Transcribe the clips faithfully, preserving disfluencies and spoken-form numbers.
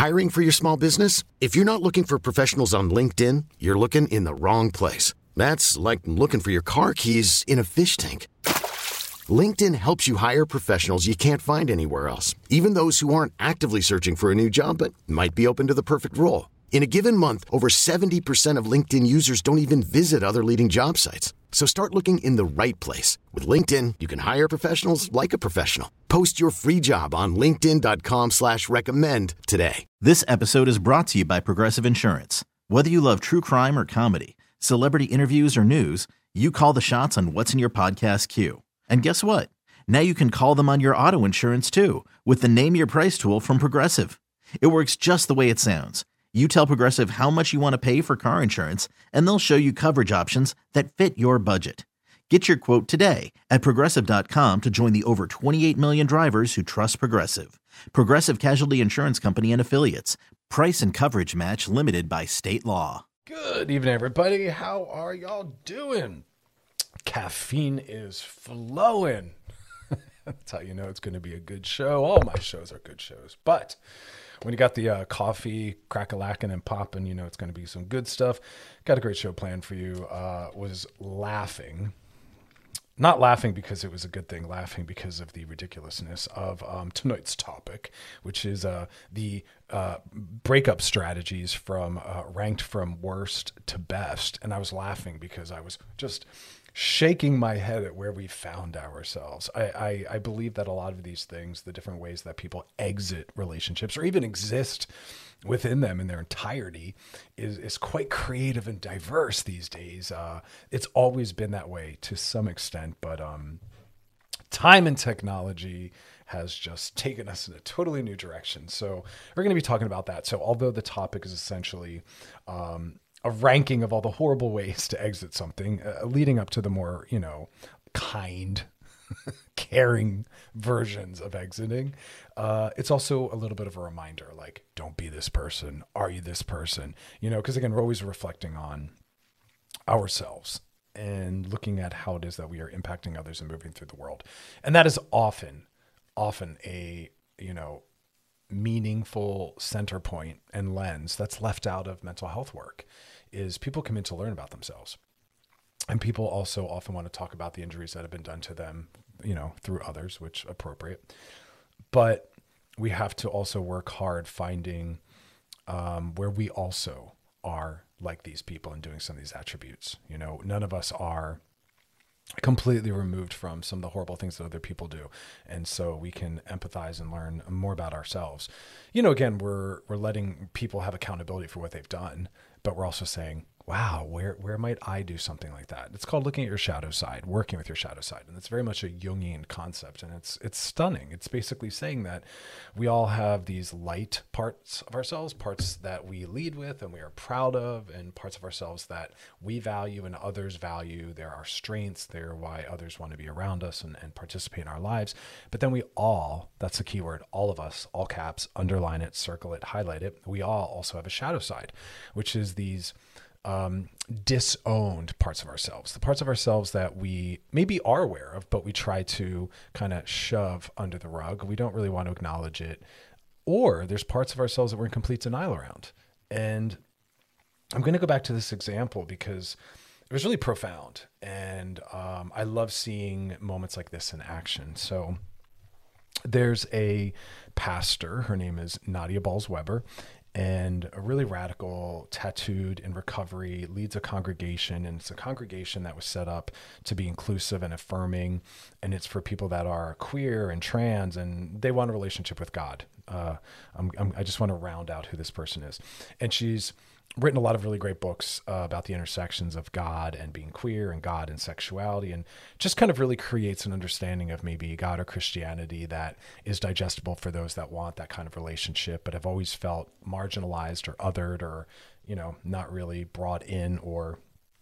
Hiring for your small business? If you're not looking for professionals on LinkedIn, you're looking in the wrong place. That's like looking for your car keys in a fish tank. LinkedIn helps you hire professionals you can't find anywhere else, even those who aren't actively searching for a new job but might be open to the perfect role. In a given month, over seventy percent of LinkedIn users don't even visit other leading job sites. So start looking in the right place. With LinkedIn, you can hire professionals like a professional. Post your free job on linkedin dot com slash recommend today. This episode is brought to you by Progressive Insurance. Whether you love true crime or comedy, celebrity interviews or news, you call the shots on what's in your podcast queue. And guess what? Now you can call them on your auto insurance too with the Name Your Price tool from Progressive. It works just the way it sounds. You tell Progressive how much you want to pay for car insurance, and they'll show you coverage options that fit your budget. Get your quote today at progressive dot com to join the over twenty-eight million drivers who trust Progressive. Progressive Casualty Insurance Company and Affiliates. Price and coverage match limited by state law. Good evening, everybody. How are y'all doing? Caffeine is flowing. That's how you know it's going to be a good show. All my shows are good shows. But when you got the uh, coffee crack-a-lacking and popping, you know it's going to be some good stuff. Got a great show planned for you. Uh, was laughing. Not laughing because it was a good thing. Laughing because of the ridiculousness of um, tonight's topic, which is uh, the uh, breakup strategies from uh, ranked from worst to best. And I was laughing because I was just shaking my head at where we found ourselves. I, I, I believe that a lot of these things, the different ways that people exit relationships or even exist within them in their entirety, is, is quite creative and diverse these days. Uh, it's always been that way to some extent, but um, time and technology has just taken us in a totally new direction. So we're going to be talking about that. So although the topic is essentially um, a ranking of all the horrible ways to exit something, uh, leading up to the more, you know, kind, caring versions of exiting. Uh, it's also a little bit of a reminder, like, don't be this person. Are you this person? You know, because again, we're always reflecting on ourselves and looking at how it is that we are impacting others and moving through the world. And that is often, often a, you know, meaningful center point and lens that's left out of mental health work. Is people come in to learn about themselves. And people also often want to talk about the injuries that have been done to them, you know, through others, which appropriate. But we have to also work hard finding um, where we also are like these people and doing some of these attributes. You know, none of us are completely removed from some of the horrible things that other people do. And so we can empathize and learn more about ourselves. You know, again, we're we're letting people have accountability for what they've done, but we're also saying, wow, where where might I do something like that? It's called looking at your shadow side, working with your shadow side. And it's very much a Jungian concept. And it's it's stunning. It's basically saying that we all have these light parts of ourselves, parts that we lead with and we are proud of, and parts of ourselves that we value and others value. They're our strengths. They're why others want to be around us and, and participate in our lives. But then we all, that's the key word, all of us, all caps, underline it, circle it, highlight it. We all also have a shadow side, which is these Um, disowned parts of ourselves, the parts of ourselves that we maybe are aware of, but we try to kind of shove under the rug. We don't really want to acknowledge it. Or there's parts of ourselves that we're in complete denial around. And I'm going to go back to this example because it was really profound. And um, I love seeing moments like this in action. So there's a pastor, her name is Nadia Balls-Weber, and a really radical, tattooed, in recovery, leads a congregation. And it's a congregation that was set up to be inclusive and affirming. And it's for people that are queer and trans, and they want a relationship with God. Uh, I'm, I'm, I just want to round out who this person is. And she's written a lot of really great books uh, about the intersections of God and being queer and God and sexuality, and just kind of really creates an understanding of maybe God or Christianity that is digestible for those that want that kind of relationship, but have always felt marginalized or othered or, you know, not really brought in, or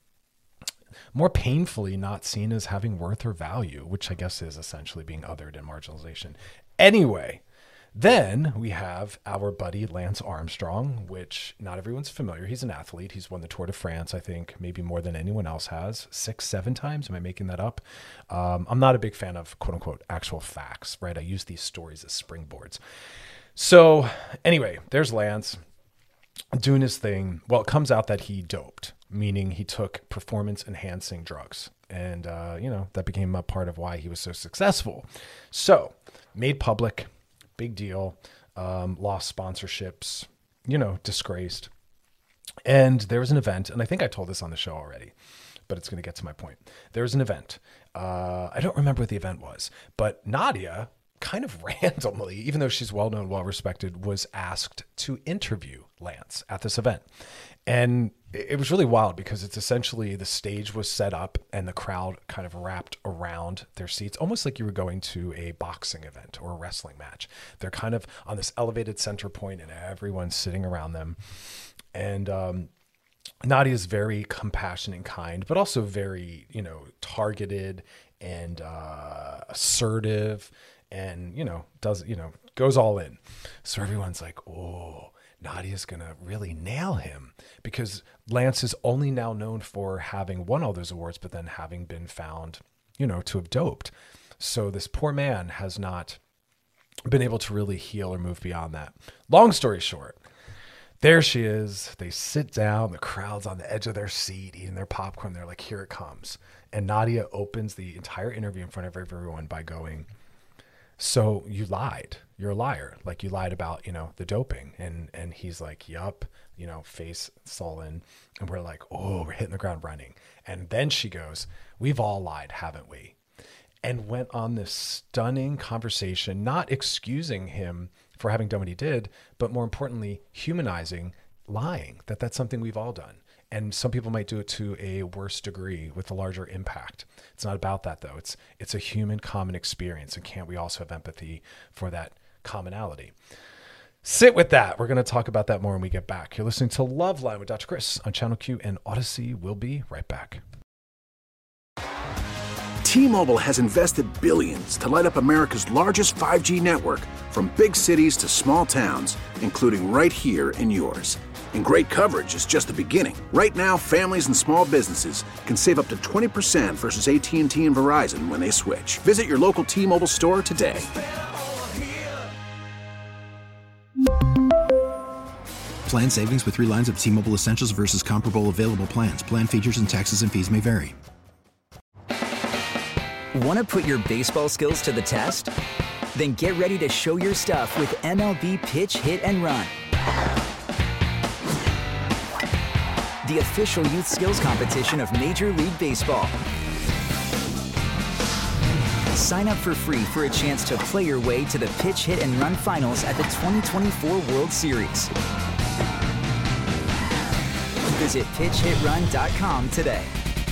more painfully not seen as having worth or value, which I guess is essentially being othered and marginalization. Anyway, then we have our buddy Lance Armstrong, which not everyone's familiar. He's an athlete. He's won the Tour de France, I think, maybe more than anyone else has. Six, seven times. Am I making that up? Um, I'm not a big fan of, quote unquote, actual facts, right? I use these stories as springboards. So anyway, there's Lance doing his thing. Well, it comes out that he doped, meaning he took performance enhancing drugs. And, uh, you know, that became a part of why he was so successful. So made public, big deal, um, lost sponsorships, you know, disgraced. And there was an event, and I think I told this on the show already, but it's going to get to my point. There was an event. Uh, I don't remember what the event was, but Nadia, kind of randomly, even though she's well-known, well-respected, was asked to interview Lance at this event. And it was really wild because it's essentially the stage was set up and the crowd kind of wrapped around their seats, almost like you were going to a boxing event or a wrestling match. They're kind of on this elevated center point and everyone's sitting around them. And um, Nadia is very compassionate and kind, but also very, you know, targeted and uh, assertive and, you know, does, you know, goes all in. So everyone's like, oh, Nadia's going to really nail him, because Lance is only now known for having won all those awards, but then having been found, you know, to have doped. So this poor man has not been able to really heal or move beyond that. Long story short, there she is. They sit down. The crowd's on the edge of their seat, eating their popcorn. They're like, here it comes. And Nadia opens the entire interview in front of everyone by going, so you lied. You're a liar. Like, you lied about, you know, the doping. And and he's like, yup, you know, face sullen. And we're like, oh, we're hitting the ground running. And then she goes, we've all lied, haven't we? And went on this stunning conversation, not excusing him for having done what he did, but more importantly, humanizing lying, that that's something we've all done. And some people might do it to a worse degree with a larger impact. It's not about that, though. It's it's a human common experience. And can't we also have empathy for that commonality? Sit with that. We're going to talk about that more when we get back. You're listening to Loveline with Doctor Chris on Channel Q and Odyssey. We'll be right back. T-Mobile has invested billions to light up America's largest five G network, from big cities to small towns, including right here in yours. And great coverage is just the beginning. Right now, families and small businesses can save up to twenty percent versus A T and T and Verizon when they switch. Visit your local T-Mobile store today. Plan savings with three lines of T-Mobile Essentials versus comparable available plans. Plan features and taxes and fees may vary. Want to put your baseball skills to the test? Then get ready to show your stuff with M L B Pitch, Hit, and Run. The official youth skills competition of Major League Baseball. Sign up for free for a chance to play your way to the Pitch, Hit, and Run finals at the twenty twenty-four World Series. Visit pitch hit run dot com today.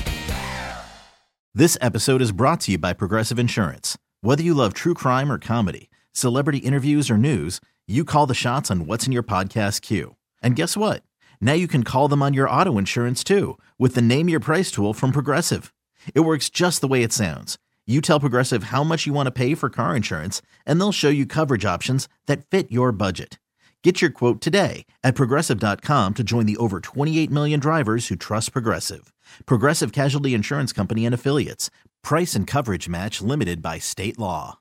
This episode is brought to you by Progressive Insurance. Whether you love true crime or comedy, celebrity interviews or news, you call the shots on what's in your podcast queue. And guess what? Now you can call them on your auto insurance too, with the Name Your Price tool from Progressive. It works just the way it sounds. You tell Progressive how much you want to pay for car insurance, and they'll show you coverage options that fit your budget. Get your quote today at progressive dot com to join the over twenty-eight million drivers who trust Progressive. Progressive Casualty Insurance Company and Affiliates. Price and coverage match limited by state law.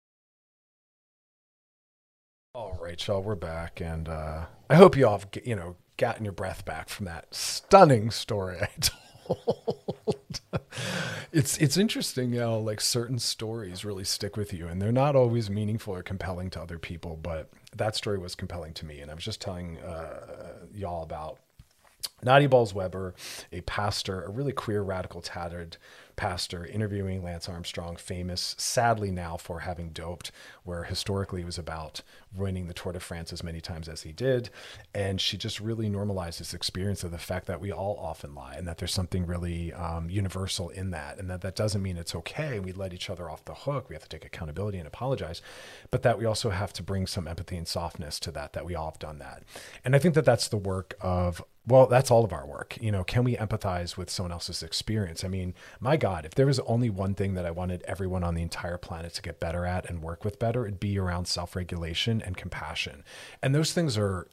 All right, y'all, we're back. And uh, I hope you all have, you know, gotten your breath back from that stunning story I told. it's it's interesting how, like, certain stories really stick with you, and they're not always meaningful or compelling to other people, but that story was compelling to me. And I was just telling uh, y'all about Nadia Bolz-Weber, a pastor, a really queer, radical, tattered pastor, interviewing Lance Armstrong, famous, sadly now, for having doped, where historically it was about winning the Tour de France as many times as he did. And she just really normalized this experience of the fact that we all often lie, and that there's something really um, universal in that. And that that doesn't mean it's okay. We let each other off the hook. We have to take accountability and apologize, but that we also have to bring some empathy and softness to that, that we all have done that. And I think that that's the work of, well, that's all of our work. You know, can we empathize with someone else's experience? I mean, my God, if there was only one thing that I wanted everyone on the entire planet to get better at and work with better, it'd be around self-regulation and compassion. And those things are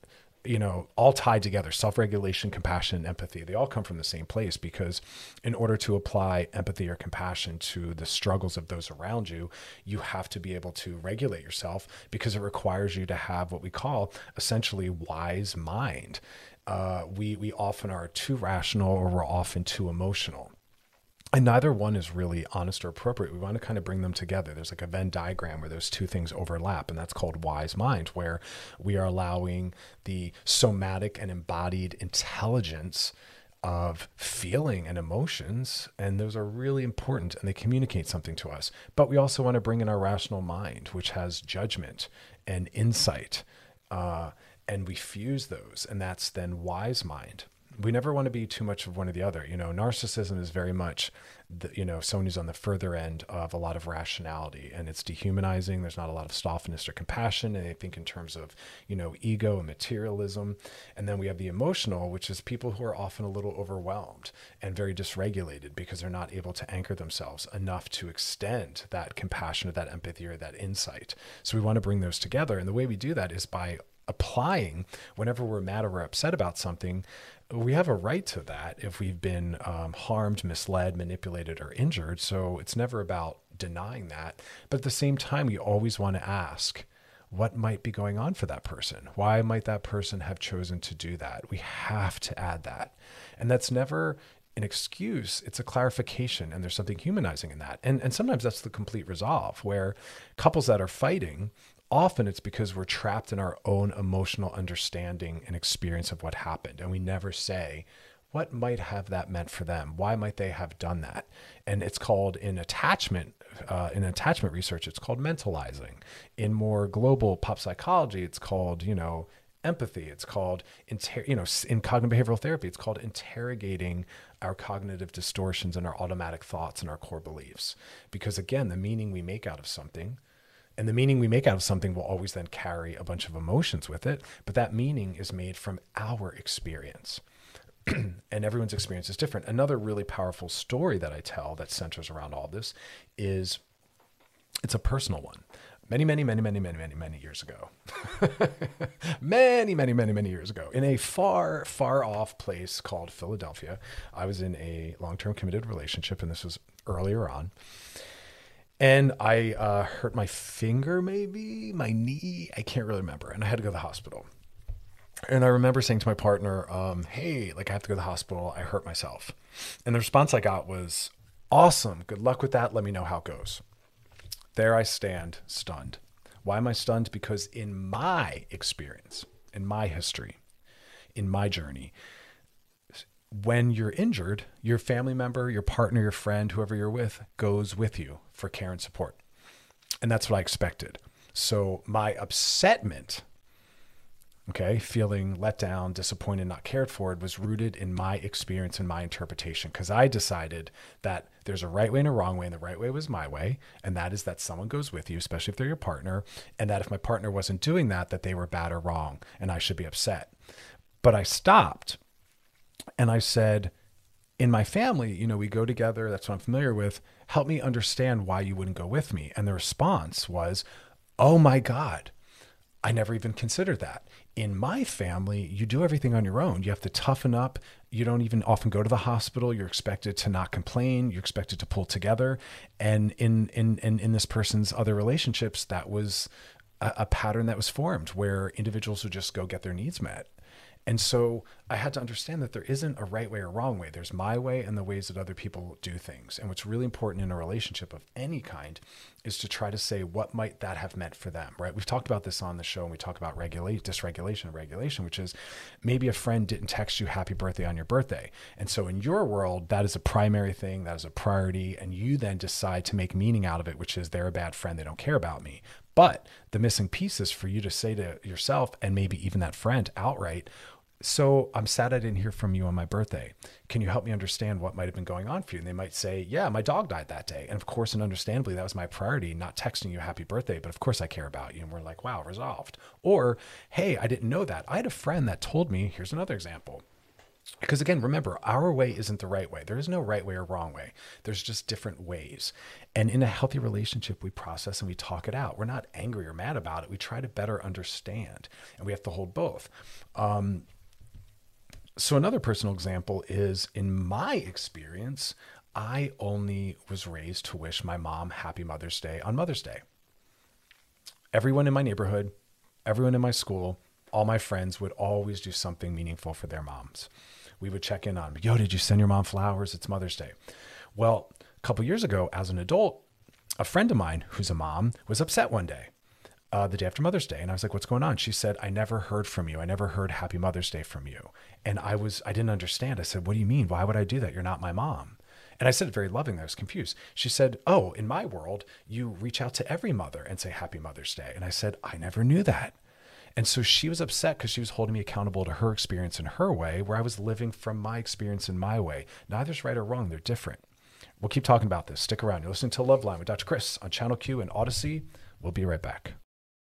you know, all tied together. Self-regulation, compassion, and empathy. They all come from the same place, because in order to apply empathy or compassion to the struggles of those around you, you have to be able to regulate yourself, because it requires you to have what we call essentially wise mind. Uh, we, we often are too rational, or we're often too emotional. And neither one is really honest or appropriate. We want to kind of bring them together. There's like a Venn diagram where those two things overlap, and that's called wise mind, where we are allowing the somatic and embodied intelligence of feeling and emotions, and those are really important, and they communicate something to us. But we also want to bring in our rational mind, which has judgment and insight, uh, and we fuse those, and that's then wise mind. We never want to be too much of one or the other. You know, narcissism is very much, the, you know, someone who's on the further end of a lot of rationality, and it's dehumanizing. There's not a lot of softness or compassion. And they think in terms of, you know, ego and materialism. And then we have the emotional, which is people who are often a little overwhelmed and very dysregulated, because they're not able to anchor themselves enough to extend that compassion or that empathy or that insight. So we want to bring those together. And the way we do that is by applying, whenever we're mad or we're upset about something, we have a right to that if we've been um, harmed, misled, manipulated, or injured. So it's never about denying that. But at the same time, we always want to ask, what might be going on for that person? Why might that person have chosen to do that? We have to add that. And that's never an excuse. It's a clarification, and there's something humanizing in that. And, and sometimes that's the complete resolve, where couples that are fighting, often it's because we're trapped in our own emotional understanding and experience of what happened. And we never say, what might have that meant for them? Why might they have done that? And it's called, in attachment, uh, in attachment research, it's called mentalizing. In more global pop psychology, it's called, you know, empathy. It's called, inter- you know, in cognitive behavioral therapy, it's called interrogating our cognitive distortions and our automatic thoughts and our core beliefs. Because again, the meaning we make out of something, and the meaning we make out of something will always then carry a bunch of emotions with it. But that meaning is made from our experience. And everyone's experience is different. Another really powerful story that I tell that centers around all this is, it's a personal one. Many, many, many, many, many, many, many years ago. many, many, many, many years ago. In a far, far off place called Philadelphia, I was in a long-term committed relationship, and this was earlier on. And I uh, hurt my finger, maybe, my knee, I can't really remember. And I had to go to the hospital. And I remember saying to my partner, um, hey, like I have to go to the hospital. I hurt myself. And the response I got was, awesome, good luck with that. Let me know how it goes. There I stand, stunned. Why am I stunned? Because in my experience, in my history, in my journey, when you're injured, your family member, your partner, your friend, whoever you're with, goes with you for care and support. And that's what I expected. So my upsetment, okay, feeling let down, disappointed, not cared for, was rooted in my experience and my interpretation, because I decided that there's a right way and a wrong way, and the right way was my way, and that is that someone goes with you, especially if they're your partner, and that if my partner wasn't doing that, that they were bad or wrong, and I should be upset. But I stopped. And I said, in my family, you know, we go together. That's what I'm familiar with. Help me understand why you wouldn't go with me. And the response was, oh my God, I never even considered that. In my family, you do everything on your own. You have to toughen up. You don't even often go to the hospital. You're expected to not complain. You're expected to pull together. And in, in, in, in this person's other relationships, that was a, a pattern that was formed where individuals would just go get their needs met. And so I had to understand that there isn't a right way or wrong way. There's my way and the ways that other people do things. And what's really important in a relationship of any kind is to try to say, what might that have meant for them, right? We've talked about this on the show, and we talk about regulate, dysregulation and regulation, which is maybe a friend didn't text you happy birthday on your birthday. And so in your world, that is a primary thing, that is a priority. And you then decide to make meaning out of it, which is they're a bad friend, they don't care about me. But the missing piece is for you to say to yourself, and maybe even that friend outright, so I'm sad I didn't hear from you on my birthday. Can you help me understand what might have been going on for you? And they might say, yeah, my dog died that day. And of course, and understandably, that was my priority, not texting you happy birthday, but of course I care about you. And we're like, wow, resolved. Or, hey, I didn't know that. I had a friend that told me, here's another example. Because again, remember, our way isn't the right way. There is no right way or wrong way. There's just different ways. And in a healthy relationship, we process and we talk it out. We're not angry or mad about it. We try to better understand, and we have to hold both. Um, so another personal example is, in my experience, I only was raised to wish my mom happy Mother's Day on Mother's Day. Everyone in my neighborhood, everyone in my school, all my friends would always do something meaningful for their moms. We would check in on, yo, did you send your mom flowers? It's Mother's Day. Well, a couple years ago, as an adult, a friend of mine who's a mom was upset one day, uh, the day after Mother's Day. And I was like, what's going on? She said, I never heard from you. I never heard Happy Mother's Day from you. And I was, I didn't understand. I said, what do you mean? Why would I do that? You're not my mom. And I said it very lovingly. I was confused. She said, oh, in my world, you reach out to every mother and say Happy Mother's Day. And I said, I never knew that. And so she was upset because she was holding me accountable to her experience in her way, where I was living from my experience in my way. Neither's right or wrong. They're different. We'll keep talking about this. Stick around. You're listening to Loveline with Doctor Chris on Channel Q and Odyssey. We'll be right back.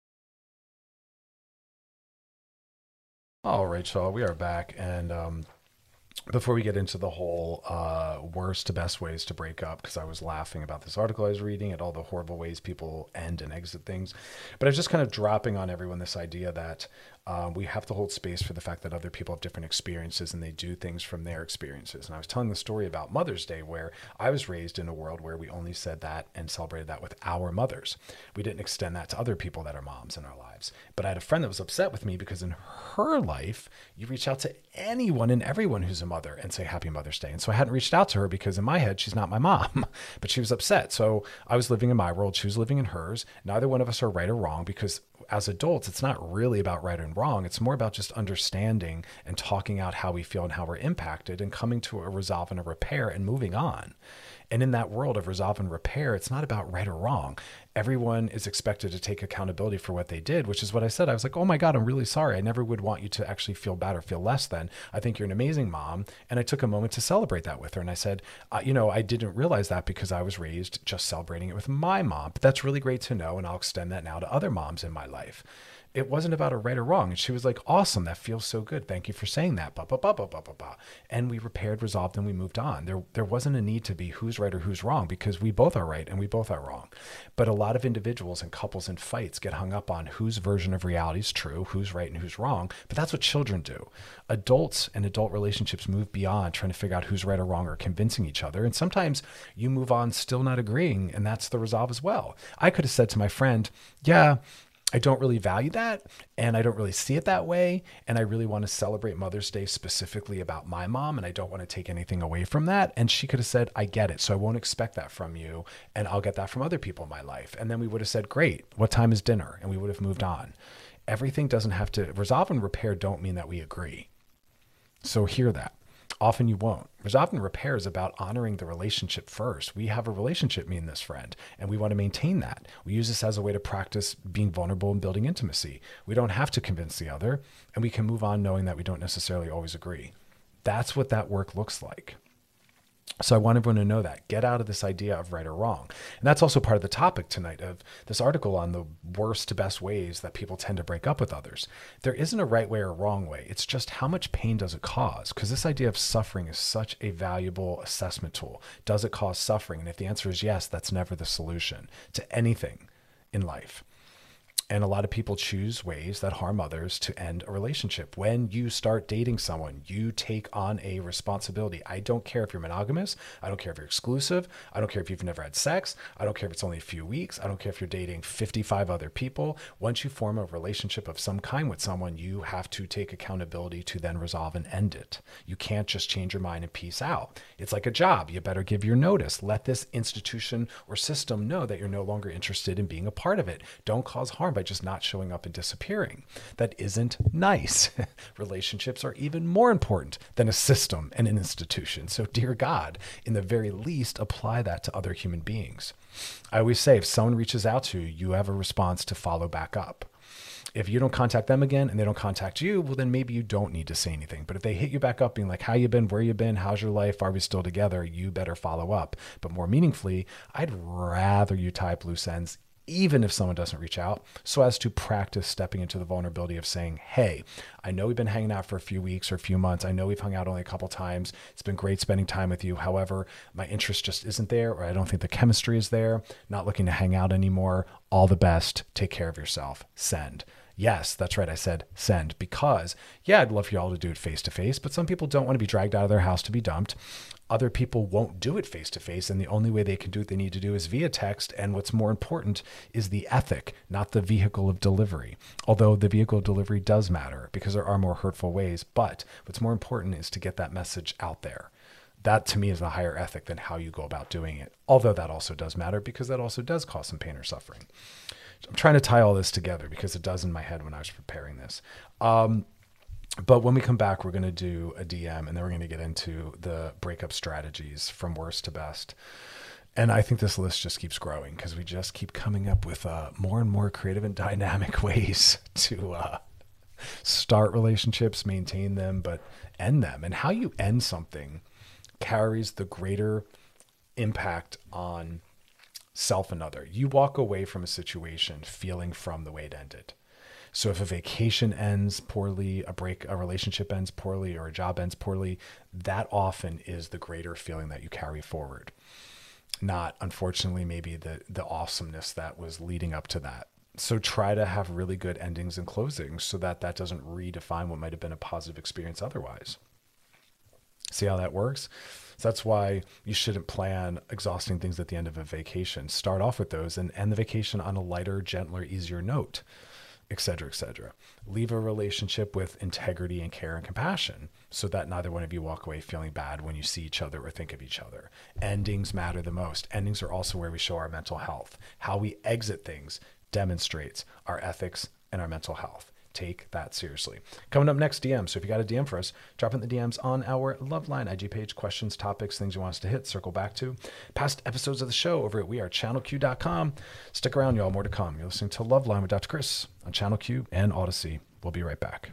All right, y'all. We are back. And um, before we get into the whole uh, worst to best ways to break up, because I was laughing about this article I was reading and all the horrible ways people end and exit things. But I was just kind of dropping on everyone this idea that um, we have to hold space for the fact that other people have different experiences and they do things from their experiences. And I was telling the story about Mother's Day, where I was raised in a world where we only said that and celebrated that with our mothers. We didn't extend that to other people that are moms in our lives. But I had a friend that was upset with me because in her life, you reach out to anyone and everyone who's a mother and say Happy Mother's Day. And so I hadn't reached out to her because in my head, she's not my mom, but she was upset. So I was living in my world. She was living in hers. Neither one of us are right or wrong, because as adults, it's not really about right and wrong. It's more about just understanding and talking out how we feel and how we're impacted and coming to a resolve and a repair and moving on. And in that world of resolve and repair, it's not about right or wrong. Everyone is expected to take accountability for what they did, which is what I said. I was like, oh my God, I'm really sorry. I never would want you to actually feel bad or feel less than. I think you're an amazing mom. And I took a moment to celebrate that with her. And I said, uh, you know, I didn't realize that because I was raised just celebrating it with my mom. But that's really great to know. And I'll extend that now to other moms in my life. It wasn't about a right or wrong. And she was like, awesome. That feels so good. Thank you for saying that. Bah, bah, bah, bah, bah, bah, bah. And we repaired, resolved, and we moved on. There, there wasn't a need to be who's right or who's wrong, because we both are right and we both are wrong. But a lot of individuals and couples and fights get hung up on whose version of reality is true, who's right and who's wrong. But that's what children do. Adults and adult relationships move beyond trying to figure out who's right or wrong or convincing each other. And sometimes you move on still not agreeing, and that's the resolve as well. I could have said to my friend, yeah, I don't really value that, and I don't really see it that way, and I really want to celebrate Mother's Day specifically about my mom, and I don't want to take anything away from that. And she could have said, I get it, so I won't expect that from you, and I'll get that from other people in my life. And then we would have said, great, what time is dinner? And we would have moved on. Everything doesn't have to, resolve and repair don't mean that we agree. So hear that. Often you won't. Resolve and repair is about honoring the relationship first. We have a relationship, me and this friend, and we want to maintain that. We use this as a way to practice being vulnerable and building intimacy. We don't have to convince the other, and we can move on knowing that we don't necessarily always agree. That's what that work looks like. So I want everyone to know that. Get out of this idea of right or wrong. And that's also part of the topic tonight of this article on the worst to best ways that people tend to break up with others. There isn't a right way or wrong way. It's just how much pain does it cause? Because this idea of suffering is such a valuable assessment tool. Does it cause suffering? And if the answer is yes, that's never the solution to anything in life. And a lot of people choose ways that harm others to end a relationship. When you start dating someone, you take on a responsibility. I don't care if you're monogamous. I don't care if you're exclusive. I don't care if you've never had sex. I don't care if it's only a few weeks. I don't care if you're dating fifty-five other people. Once you form a relationship of some kind with someone, you have to take accountability to then resolve and end it. You can't just change your mind and peace out. It's like a job. You better give your notice. Let this institution or system know that you're no longer interested in being a part of it. Don't cause harm by just not showing up and disappearing. That isn't nice. Relationships are even more important than a system and an institution. So dear God, in the very least, apply that to other human beings. I always say, if someone reaches out to you, you have a response to follow back up. If you don't contact them again and they don't contact you, well, then maybe you don't need to say anything. But if they hit you back up being like, how you been, where you been, how's your life, are we still together? You better follow up. But more meaningfully, I'd rather you tie up loose ends even if someone doesn't reach out, so as to practice stepping into the vulnerability of saying, hey, I know we've been hanging out for a few weeks or a few months. I know we've hung out only a couple times. It's been great spending time with you. However, my interest just isn't there, or I don't think the chemistry is there. Not looking to hang out anymore. All the best. Take care of yourself. Send. Yes, that's right. I said send, because yeah, I'd love for y'all to do it face to face, but some people don't want to be dragged out of their house to be dumped. Other people won't do it face to face, and the only way they can do what they need to do is via text. And what's more important is the ethic, not the vehicle of delivery. Although the vehicle of delivery does matter, because there are more hurtful ways, but what's more important is to get that message out there. That to me is the higher ethic than how you go about doing it. Although that also does matter, because that also does cause some pain or suffering. I'm trying to tie all this together because it does in my head when I was preparing this. Um, but when we come back, we're going to do a D M, and then we're going to get into the breakup strategies from worst to best. And I think this list just keeps growing because we just keep coming up with uh, more and more creative and dynamic ways to uh, start relationships, maintain them, but end them. And how you end something carries the greater impact on self and other. You walk away from a situation feeling from the way it ended. So if a vacation ends poorly, a break, a relationship ends poorly, or a job ends poorly, that often is the greater feeling that you carry forward. Not, unfortunately, maybe the, the awesomeness that was leading up to that. So try to have really good endings and closings so that that doesn't redefine what might have been a positive experience otherwise. See how that works? So that's why you shouldn't plan exhausting things at the end of a vacation. Start off with those and end the vacation on a lighter, gentler, easier note, et cetera, et cetera. Leave a relationship with integrity and care and compassion so that neither one of you walk away feeling bad when you see each other or think of each other. Endings matter the most. Endings are also where we show our mental health. How we exit things demonstrates our ethics and our mental health. Take that seriously. Coming up next, D M. So if you got a D M for us, drop in the D Ms on our Loveline I G page. Questions, topics, things you want us to hit, circle back to. Past episodes of the show over at we are channel q dot com. Stick around, y'all. More to come. You're listening to Loveline with Doctor Chris on Channel Q and Odyssey. We'll be right back.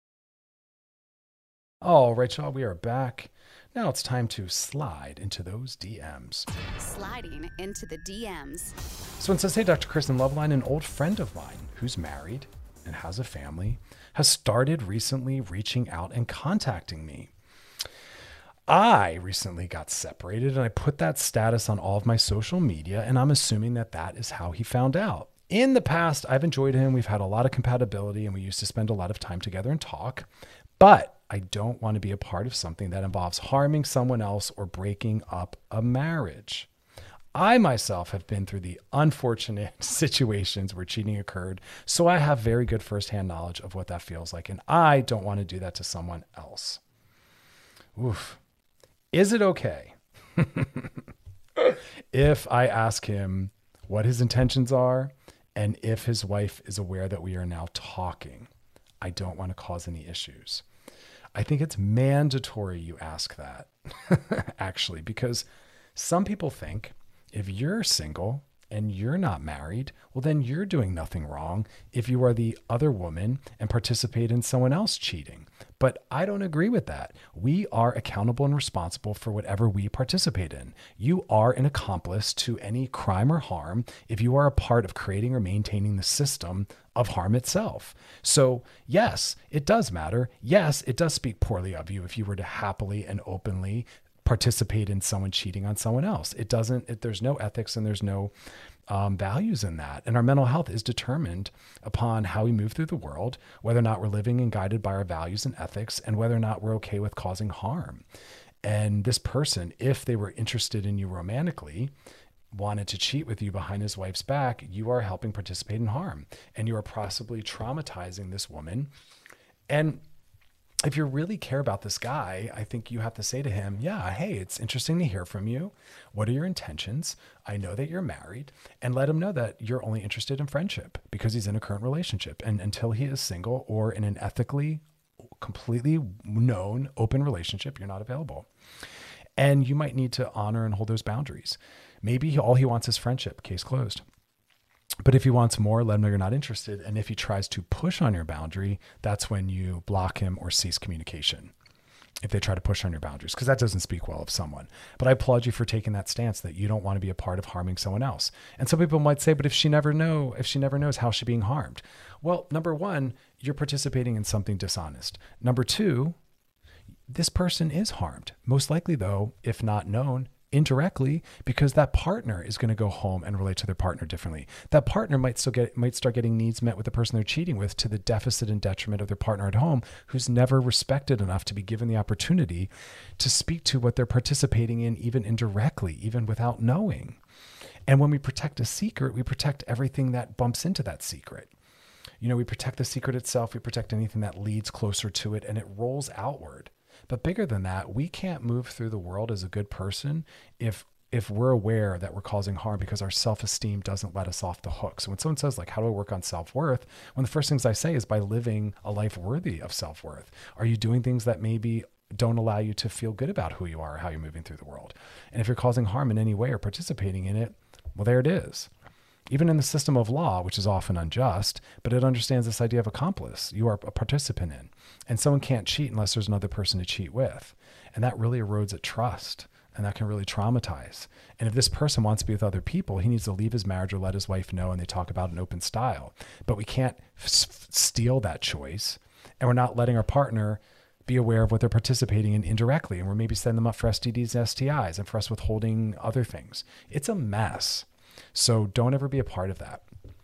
All right, y'all. We are back. Now it's time to slide into those D Ms. Sliding into the D Ms. So it says, hey, Doctor Chris and Loveline, an old friend of mine who's married and has a family has started recently reaching out and contacting me. I recently got separated, and I put that status on all of my social media, and I'm assuming that that is how he found out. In the past, I've enjoyed him. We've had a lot of compatibility, and we used to spend a lot of time together and talk, but I don't want to be a part of something that involves harming someone else or breaking up a marriage. I myself have been through the unfortunate situations where cheating occurred, so I have very good firsthand knowledge of what that feels like, and I don't want to do that to someone else. Oof. Is it okay if I ask him what his intentions are and if his wife is aware that we are now talking? I don't want to cause any issues. I think it's mandatory you ask that, actually, because some people think if you're single and you're not married, well, then you're doing nothing wrong if you are the other woman and participate in someone else cheating. But I don't agree with that. We are accountable and responsible for whatever we participate in. You are an accomplice to any crime or harm if you are a part of creating or maintaining the system of harm itself. So yes, it does matter. Yes, it does speak poorly of you if you were to happily and openly participate in someone cheating on someone else. It doesn't, it, there's no ethics and there's no um, values in that. And our mental health is determined upon how we move through the world, whether or not we're living and guided by our values and ethics, and whether or not we're okay with causing harm. And this person, if they were interested in you romantically, wanted to cheat with you behind his wife's back, you are helping participate in harm. And you are possibly traumatizing this woman. And if you really care about this guy, I think you have to say to him, yeah, hey, it's interesting to hear from you. What are your intentions? I know that you're married, and let him know that you're only interested in friendship because he's in a current relationship. And until he is single or in an ethically, completely known, open relationship, you're not available. And you might need to honor and hold those boundaries. Maybe all he wants is friendship, case closed. But if he wants more, let him know you're not interested. And if he tries to push on your boundary, that's when you block him or cease communication. if they try to push on your boundaries, because that doesn't speak well of someone. But I applaud you for taking that stance that you don't want to be a part of harming someone else. And some people might say, but if she never know, if she never knows, how is she being harmed? Well, number one, you're participating in something dishonest. Number two, this person is harmed. Most likely though, if not known, indirectly, because that partner is going to go home and relate to their partner differently. That partner might still get, might start getting needs met with the person they're cheating with to the deficit and detriment of their partner at home, who's never respected enough to be given the opportunity to speak to what they're participating in, even indirectly, even without knowing. And when we protect a secret, we protect everything that bumps into that secret. You know, we protect the secret itself, we protect anything that leads closer to it, and it rolls outward. But bigger than that, we can't move through the world as a good person if if we're aware that we're causing harm, because our self-esteem doesn't let us off the hook. So when someone says, like, how do I work on self-worth? One of the first things I say is by living a life worthy of self-worth. Are you doing things that maybe don't allow you to feel good about who you are or how you're moving through the world? And if you're causing harm in any way or participating in it, well, there it is. Even in the system of law, which is often unjust, but it understands this idea of accomplice. You are a participant in, and someone can't cheat unless there's another person to cheat with. And that really erodes at trust, and that can really traumatize. And if this person wants to be with other people, he needs to leave his marriage or let his wife know, and they talk about an open style. But we can't f- steal that choice, and we're not letting our partner be aware of what they're participating in indirectly. And we're maybe setting them up for S T Ds and S T Is and for us withholding other things. It's a mess. So don't ever be a part of that.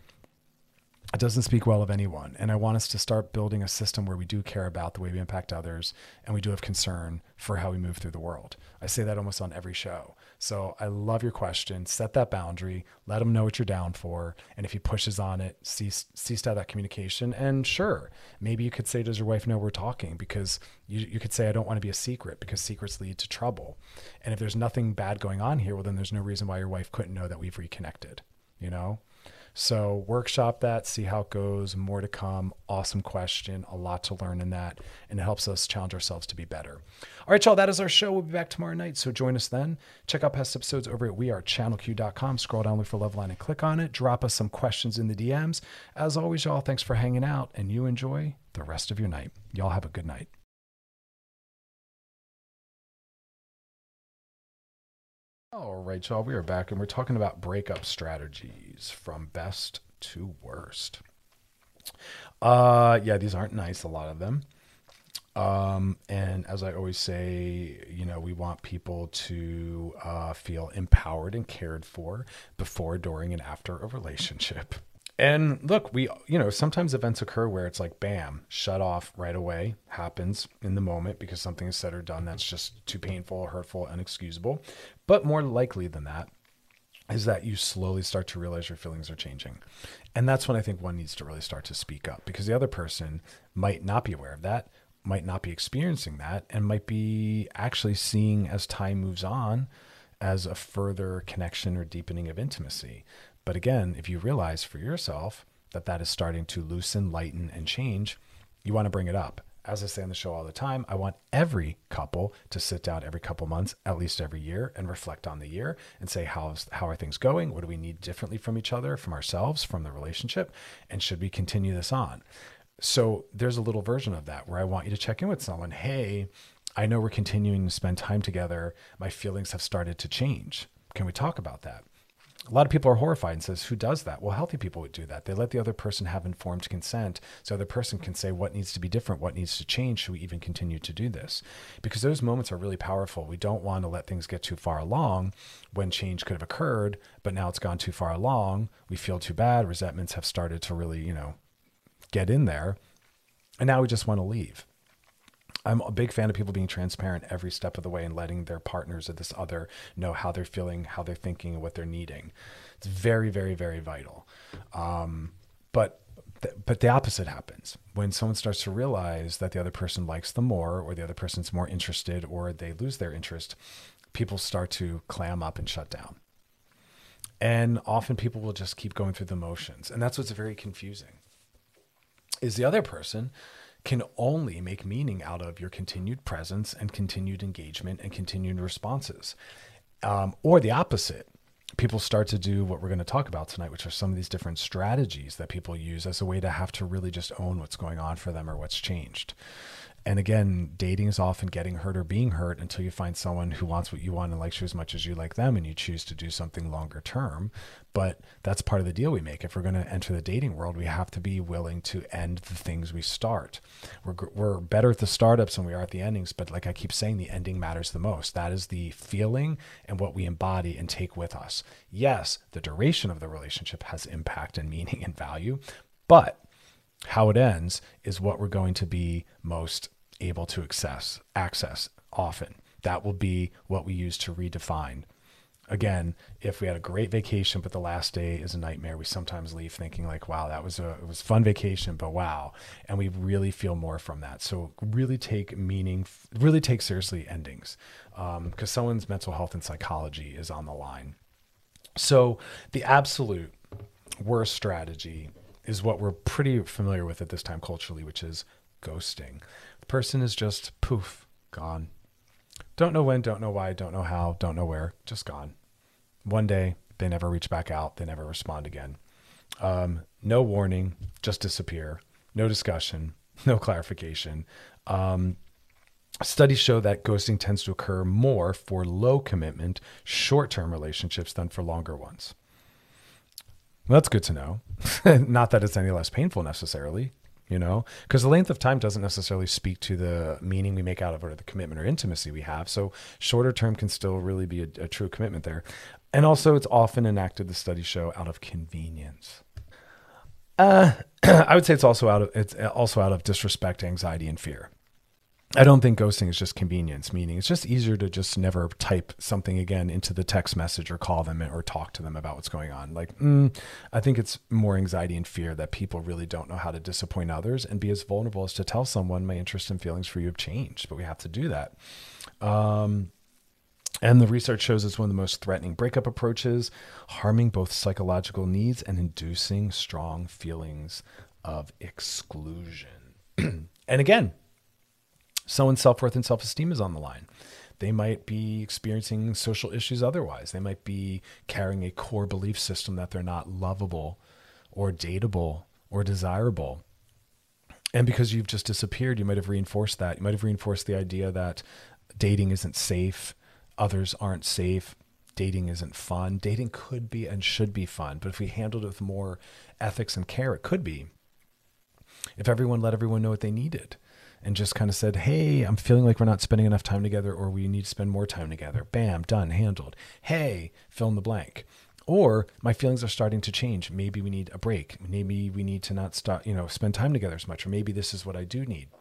It doesn't speak well of anyone. And I want us to start building a system where we do care about the way we impact others, and we do have concern for how we move through the world. I say that almost on every show. So I love your question. Set that boundary. Let him know what you're down for. And if he pushes on it, cease, cease to have that communication. And sure, maybe you could say, does your wife know we're talking? Because you, you could say, I don't want to be a secret, because secrets lead to trouble. And if there's nothing bad going on here, well, then there's no reason why your wife couldn't know that we've reconnected, you know? So workshop that, see how it goes, more to come. Awesome question, a lot to learn in that, and it helps us challenge ourselves to be better. All right, y'all, that is our show. We'll be back tomorrow night, so join us then. Check out past episodes over at we are channel q dot com. Scroll down, look for Loveline, and click on it. Drop us some questions in the D Ms. As always, y'all, thanks for hanging out, and you enjoy the rest of your night. Y'all have a good night. All right, y'all, we are back, and we're talking about breakup strategies from best to worst. Uh, yeah, these aren't nice, a lot of them. Um, and as I always say, you know, we want people to uh, feel empowered and cared for before, during, and after a relationship. And look, we, you know, sometimes events occur where it's like, bam, shut off right away, happens in the moment because something is said or done that's just too painful, hurtful, inexcusable. But more likely than that is that you slowly start to realize your feelings are changing. And that's when I think one needs to really start to speak up, because the other person might not be aware of that, might not be experiencing that, and might be actually seeing, as time moves on, as a further connection or deepening of intimacy. But again, if you realize for yourself that that is starting to loosen, lighten, and change, you want to bring it up. As I say on the show all the time, I want every couple to sit down every couple months, at least every year, and reflect on the year and say, how's, how are things going? What do we need differently from each other, from ourselves, from the relationship? And should we continue this on? So there's a little version of that where I want you to check in with someone. Hey, I know we're continuing to spend time together. My feelings have started to change. Can we talk about that? A lot of people are horrified and says, who does that? Well, healthy people would do that. They let the other person have informed consent, so the other person can say what needs to be different, what needs to change. Should we even continue to do this? Because those moments are really powerful. We don't want to let things get too far along when change could have occurred, but now it's gone too far along. We feel too bad. Resentments have started to really, you know, get in there. And now we just want to leave. I'm a big fan of people being transparent every step of the way and letting their partners or this other know how they're feeling, how they're thinking, and what they're needing. It's very, very, very vital. Um, but th- but the opposite happens. When someone starts to realize that the other person likes them more, or the other person's more interested, or they lose their interest, people start to clam up and shut down. And often people will just keep going through the motions. And that's what's very confusing, is the other person can only make meaning out of your continued presence and continued engagement and continued responses. Um, or the opposite. People start to do what we're going to talk about tonight, which are some of these different strategies that people use as a way to have to really just own what's going on for them or what's changed. And again, dating is often getting hurt or being hurt until you find someone who wants what you want and likes you as much as you like them, and you choose to do something longer term. But that's part of the deal we make. If we're going to enter the dating world, we have to be willing to end the things we start. We're, we're better at the startups than we are at the endings, but like I keep saying, the ending matters the most. That is the feeling and what we embody and take with us. Yes, the duration of the relationship has impact and meaning and value, but how it ends is what we're going to be most able to access, access often. That will be what we use to redefine. Again, if we had a great vacation, but the last day is a nightmare, we sometimes leave thinking like, wow, that was a, it was a fun vacation, but wow. And we really feel more from that. So really take meaning, really take seriously endings, um, because someone's mental health and psychology is on the line. So the absolute worst strategy is what we're pretty familiar with at this time culturally, which is ghosting. The person is just poof, gone. Don't know when, don't know why, don't know how, don't know where, just gone. One day, they never reach back out, they never respond again. Um, no warning, just disappear. No discussion, no clarification. Um, studies show that ghosting tends to occur more for low commitment, short-term relationships than for longer ones. Well, that's good to know. Not that it's any less painful necessarily, you know, because the length of time doesn't necessarily speak to the meaning we make out of it or the commitment or intimacy we have. So shorter term can still really be a, a true commitment there. And also it's often enacted, the studies show, out of convenience. Uh, I would say it's also out of, it's also out of disrespect, anxiety, and fear. I don't think ghosting is just convenience, meaning it's just easier to just never type something again into the text message or call them or talk to them about what's going on. Like, mm, I think it's more anxiety and fear that people really don't know how to disappoint others and be as vulnerable as to tell someone my interest and feelings for you have changed, but we have to do that. Um, and the research shows it's one of the most threatening breakup approaches, harming both psychological needs and inducing strong feelings of exclusion. And again, someone's self-worth and self-esteem is on the line. They might be experiencing social issues otherwise. They might be carrying a core belief system that they're not lovable or dateable or desirable. And because you've just disappeared, you might have reinforced that. You might have reinforced the idea that dating isn't safe, others aren't safe, dating isn't fun. Dating could be and should be fun, but if we handled it with more ethics and care, it could be. If everyone let everyone know what they needed, and just kind of said, hey, I'm feeling like we're not spending enough time together, or we need to spend more time together. Bam, done, handled. Hey, fill in the blank. Or my feelings are starting to change. Maybe we need a break. Maybe we need to not stop, you know, spend time together as much, or maybe this is what I do need.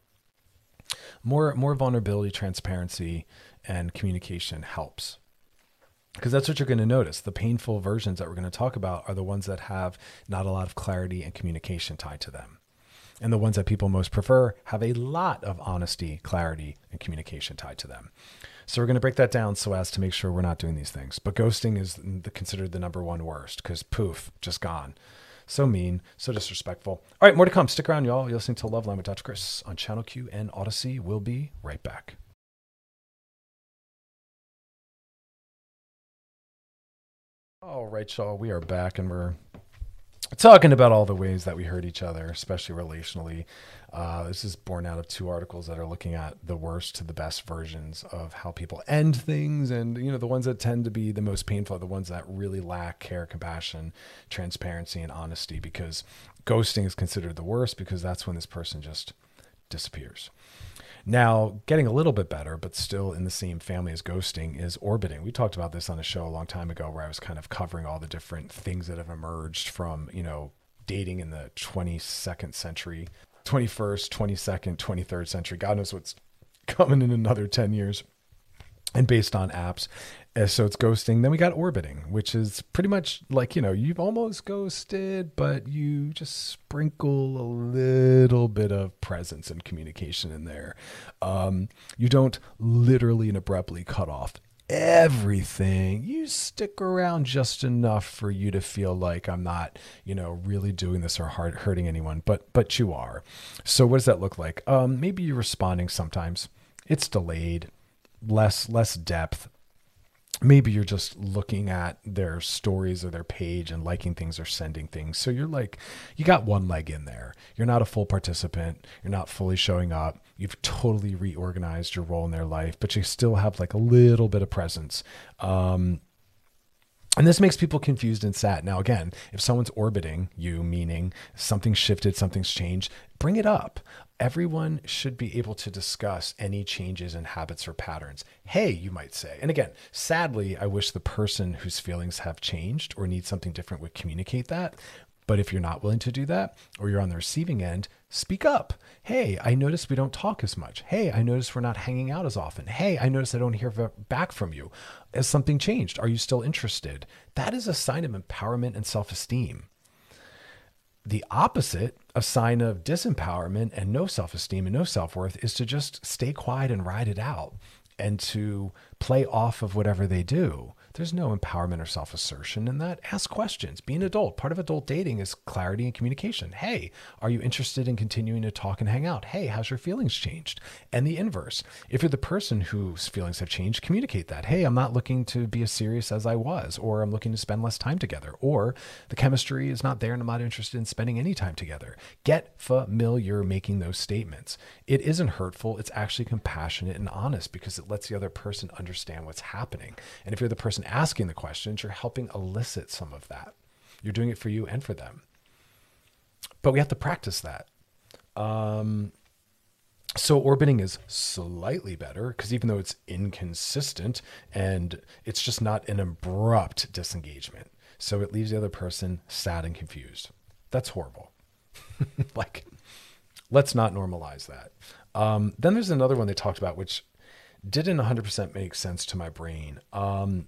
More, more vulnerability, transparency, and communication helps. Because that's what you're going to notice. The painful versions that we're going to talk about are the ones that have not a lot of clarity and communication tied to them. And the ones that people most prefer have a lot of honesty, clarity, and communication tied to them. So we're going to break that down so as to make sure we're not doing these things. But ghosting is the, considered the number one worst because poof, just gone. So mean, so disrespectful. All right, more to come. Stick around, y'all. You're listening to Love Line with Doctor Chris on Channel Q and Odyssey. We'll be right back. All right, y'all. We are back and we're talking about all the ways that we hurt each other, especially relationally. Uh, this is born out of two articles that are looking at the worst to the best versions of how people end things. And, you know, the ones that tend to be the most painful are the ones that really lack care, compassion, transparency, and honesty, because ghosting is considered the worst because that's when this person just disappears. Now, getting a little bit better, but still in the same family as ghosting, is orbiting. We talked about this on a show a long time ago where I was kind of covering all the different things that have emerged from, you know, dating in the twenty-second century, twenty-first, twenty-second, twenty-third century. God knows what's coming in another ten years. And based on apps. So it's ghosting. Then we got orbiting, which is pretty much like, you know, you've almost ghosted, but you just sprinkle a little bit of presence and communication in there. Um, you don't literally and abruptly cut off everything. You stick around just enough for you to feel like I'm not, you know, really doing this or hard hurting anyone, but, but you are. So what does that look like? Um, maybe you're responding sometimes. It's delayed, less, less depth. Maybe you're just looking at their stories or their page and liking things or sending things. So you're like, you got one leg in there. You're not a full participant. You're not fully showing up. You've totally reorganized your role in their life, but you still have like a little bit of presence. Um, And this makes people confused and sad. Now, again, if someone's orbiting you, meaning something's shifted, something's changed, bring it up. Everyone should be able to discuss any changes in habits or patterns. Hey, you might say. And again, sadly, I wish the person whose feelings have changed or need something different would communicate that. But if you're not willing to do that, or you're on the receiving end, speak up. Hey, I notice we don't talk as much. Hey, I notice we're not hanging out as often. Hey, I notice I don't hear back from you. Has something changed? Are you still interested? That is a sign of empowerment and self-esteem. The opposite, a sign of disempowerment and no self-esteem and no self-worth, is to just stay quiet and ride it out and to play off of whatever they do. There's no empowerment or self-assertion in that. Ask questions. Be an adult. Part of adult dating is clarity and communication. Hey, are you interested in continuing to talk and hang out? Hey, how's your feelings changed? And the inverse. If you're the person whose feelings have changed, communicate that. Hey, I'm not looking to be as serious as I was, or I'm looking to spend less time together, or the chemistry is not there and I'm not interested in spending any time together. Get familiar making those statements. It isn't hurtful. It's actually compassionate and honest because it lets the other person understand what's happening. And if you're the person asking the questions, you're helping elicit some of that. You're doing it for you and for them. But we have to practice that. Um, so orbiting is slightly better because even though it's inconsistent and it's just not an abrupt disengagement. So it leaves the other person sad and confused. That's horrible. Like, let's not normalize that. Um, then there's another one they talked about, which didn't one hundred percent make sense to my brain. Um,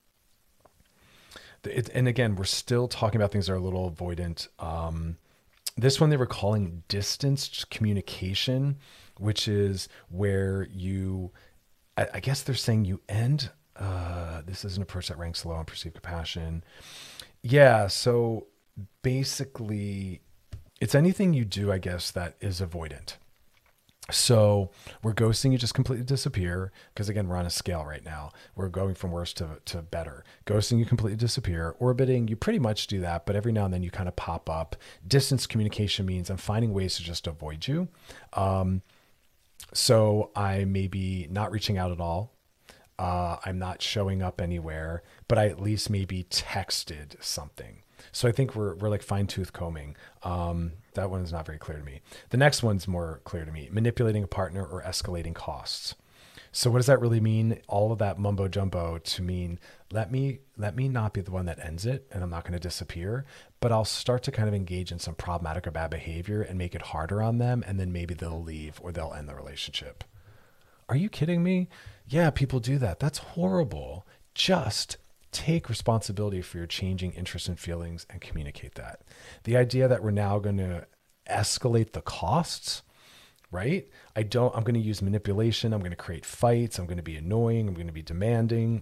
it, and again, we're still talking about things that are a little avoidant. Um, this one they were calling distanced communication, which is where you, I, I guess they're saying you end, uh, this is an approach that ranks low on perceived compassion. Yeah. So basically it's anything you do, I guess, that is avoidant. So we're ghosting, you just completely disappear. Because again, we're on a scale right now. We're going from worse to, to better. Ghosting, you completely disappear. Orbiting, you pretty much do that, but every now and then you kind of pop up. Distance communication means I'm finding ways to just avoid you. Um, so I may be not reaching out at all. Uh, I'm not showing up anywhere, but I at least maybe texted something. So I think we're we're like fine tooth combing. Um, that one is not very clear to me. The next one's more clear to me. Manipulating a partner or escalating costs. So what does that really mean? All of that mumbo jumbo to mean, let me let me not be the one that ends it, and I'm not going to disappear, but I'll start to kind of engage in some problematic or bad behavior and make it harder on them, and then maybe they'll leave or they'll end the relationship. Are you kidding me? Yeah, people do that. That's horrible. Just take responsibility for your changing interests and feelings and communicate that. The idea that we're now going to escalate the costs, right? I don't, I'm going to use manipulation. I'm going to create fights. I'm going to be annoying. I'm going to be demanding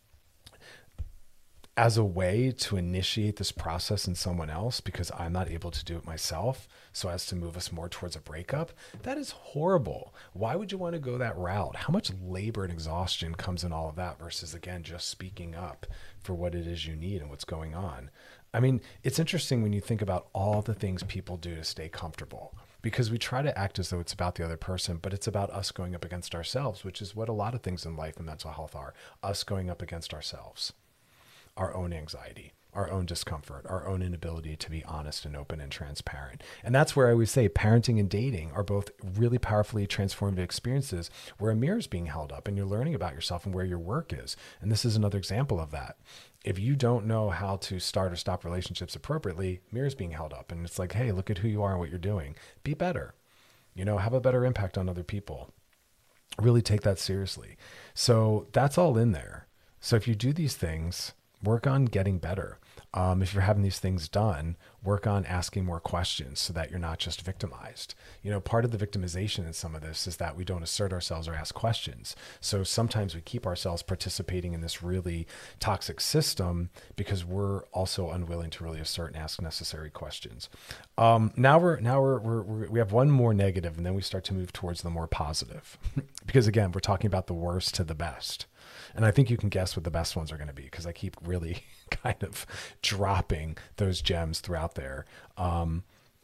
as a way to initiate this process in someone else because I'm not able to do it myself, so as to move us more towards a breakup. That is horrible. Why would you want to go that route? How much labor and exhaustion comes in all of that versus, again, just speaking up for what it is you need and what's going on? I mean, it's interesting when you think about all the things people do to stay comfortable, because we try to act as though it's about the other person, but it's about us going up against ourselves, which is what a lot of things in life and mental health are, us going up against ourselves. Our own anxiety, our own discomfort, our own inability to be honest and open and transparent. And that's where I always say parenting and dating are both really powerfully transformative experiences where a mirror is being held up and you're learning about yourself and where your work is. And this is another example of that. If you don't know how to start or stop relationships appropriately, mirrors being held up. And it's like, hey, look at who you are and what you're doing. Be better. You know, have a better impact on other people. Really take that seriously. So that's all in there. So if you do these things, work on getting better. Um, if you're having these things done, work on asking more questions so that you're not just victimized. You know, part of the victimization in some of this is that we don't assert ourselves or ask questions. So sometimes we keep ourselves participating in this really toxic system because we're also unwilling to really assert and ask necessary questions. Um, now we're now we're, we're, we're we have one more negative, and then we start to move towards the more positive, because again, we're talking about the worst to the best. And I think you can guess what the best ones are going to be because I keep really kind of dropping those gems throughout there. Um,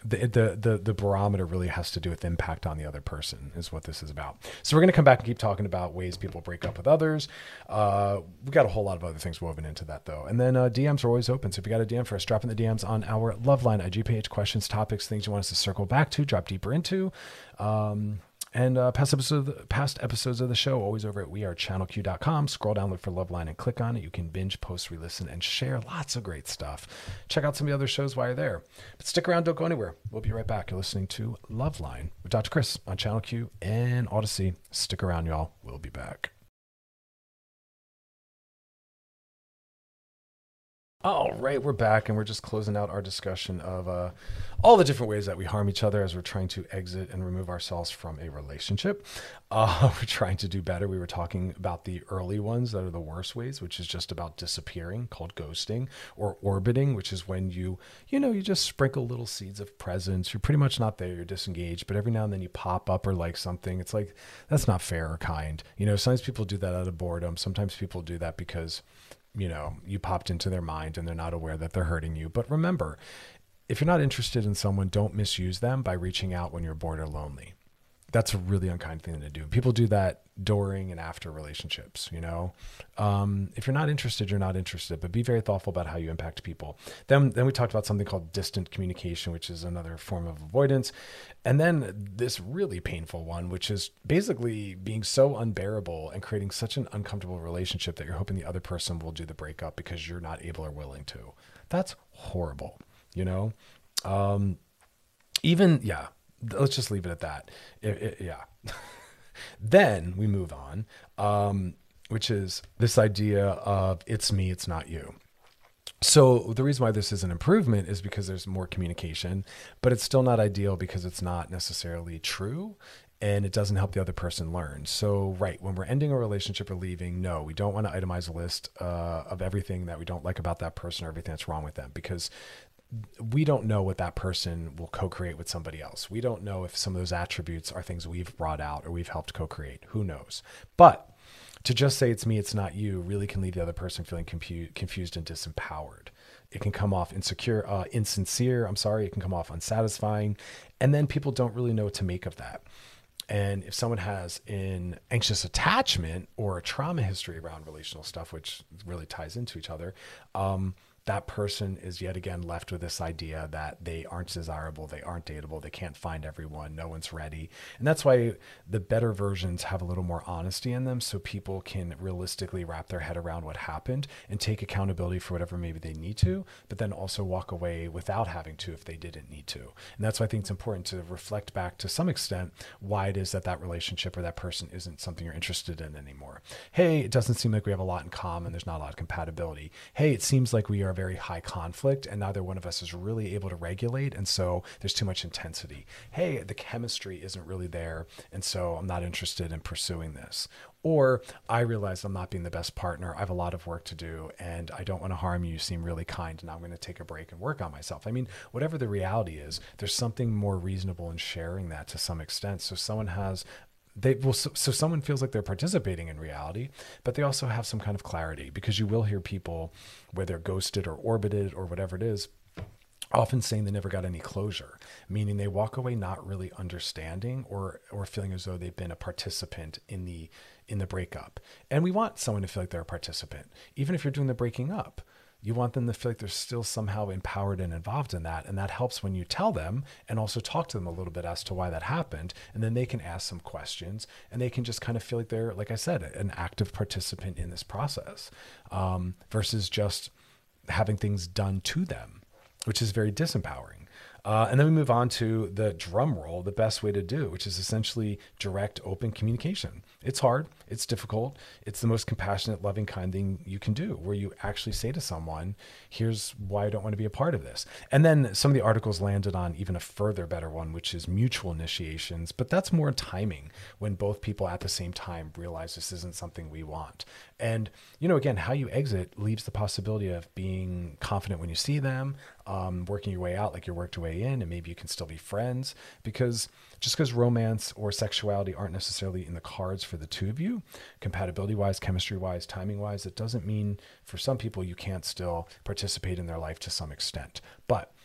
the, the the the barometer really has to do with impact on the other person is what this is about. So we're going to come back and keep talking about ways people break up with others. Uh, we got a whole lot of other things woven into that though. And then uh, D Ms are always open. So if you got a D M for us, drop in the D Ms on our Loveline I G page, questions, topics, things you want us to circle back to, drop deeper into. Um, And uh, past episodes, past episodes of the show, always over at we are channel q dot com. Scroll down, look for Loveline, and click on it. You can binge, post, re-listen, and share. Lots of great stuff. Check out some of the other shows while you're there. But stick around, don't go anywhere. We'll be right back. You're listening to Loveline with Doctor Chris on Channel Q and Odyssey. Stick around, y'all. We'll be back. All right, we're back, and we're just closing out our discussion of uh, all the different ways that we harm each other as we're trying to exit and remove ourselves from a relationship. Uh, we're trying to do better. We were talking about the early ones that are the worst ways, which is just about disappearing, called ghosting, or orbiting, which is when you, you know, you just sprinkle little seeds of presence. You're pretty much not there. You're disengaged, but every now and then you pop up or like something. It's like, that's not fair or kind. You know, sometimes people do that out of boredom. Sometimes people do that because, you know, you popped into their mind and they're not aware that they're hurting you. But remember, if you're not interested in someone, don't misuse them by reaching out when you're bored or lonely. That's a really unkind thing to do. People do that during and after relationships, you know. Um, if you're not interested, you're not interested, but be very thoughtful about how you impact people. Then, then we talked about something called distant communication, which is another form of avoidance. And then this really painful one, which is basically being so unbearable and creating such an uncomfortable relationship that you're hoping the other person will do the breakup because you're not able or willing to. That's horrible, you know. Um, even, yeah. Let's just leave it at that. It, it, yeah. Then we move on, um, which is this idea of it's me, it's not you. So the reason why this is an improvement is because there's more communication, but it's still not ideal because it's not necessarily true and it doesn't help the other person learn. So, right, when we're ending a relationship or leaving, no, we don't want to itemize a list uh, of everything that we don't like about that person or everything that's wrong with them, because we don't know what that person will co-create with somebody else. We don't know if some of those attributes are things we've brought out or we've helped co-create. Who knows? But to just say it's me, it's not you really can leave the other person feeling confu- confused and disempowered. It can come off insecure, uh, insincere. I'm sorry. It can come off unsatisfying. And then people don't really know what to make of that. And if someone has an anxious attachment or a trauma history around relational stuff, which really ties into each other, um, that person is yet again left with this idea that they aren't desirable, they aren't dateable, they can't find everyone, no one's ready. And that's why the better versions have a little more honesty in them so people can realistically wrap their head around what happened and take accountability for whatever maybe they need to, but then also walk away without having to if they didn't need to. And that's why I think it's important to reflect back to some extent why it is that that relationship or that person isn't something you're interested in anymore. Hey, it doesn't seem like we have a lot in common, there's not a lot of compatibility. Hey, it seems like we are very high conflict and neither one of us is really able to regulate, and so there's too much intensity. Hey, the chemistry isn't really there, and so I'm not interested in pursuing this. Or I realize I'm not being the best partner, I have a lot of work to do and I don't want to harm you, you seem really kind, and I'm going to take a break and work on myself. I mean, whatever the reality is, there's something more reasonable in sharing that to some extent. So someone has They will, so, so someone feels like they're participating in reality, but they also have some kind of clarity, because you will hear people, whether they're ghosted or orbited or whatever it is, often saying they never got any closure, meaning they walk away not really understanding or or feeling as though they've been a participant in the in the breakup. And we want someone to feel like they're a participant, even if you're doing the breaking up. You want them to feel like they're still somehow empowered and involved in that. And that helps when you tell them and also talk to them a little bit as to why that happened. And then they can ask some questions and they can just kind of feel like they're, like I said, an active participant in this process, um, versus just having things done to them, which is very disempowering. Uh, and then we move on to the drum roll, the best way to do, which is essentially direct, open communication. It's hard. It's difficult. It's the most compassionate, loving, kind thing you can do, where you actually say to someone, here's why I don't want to be a part of this. And then some of the articles landed on even a further better one, which is mutual initiations. But that's more timing, when both people at the same time realize this isn't something we want. And, you know, again, how you exit leaves the possibility of being confident when you see them, um, working your way out like you worked your way in, and maybe you can still be friends, because just because romance or sexuality aren't necessarily in the cards for the two of you, compatibility wise, chemistry wise, timing wise, it doesn't mean for some people you can't still participate in their life to some extent. But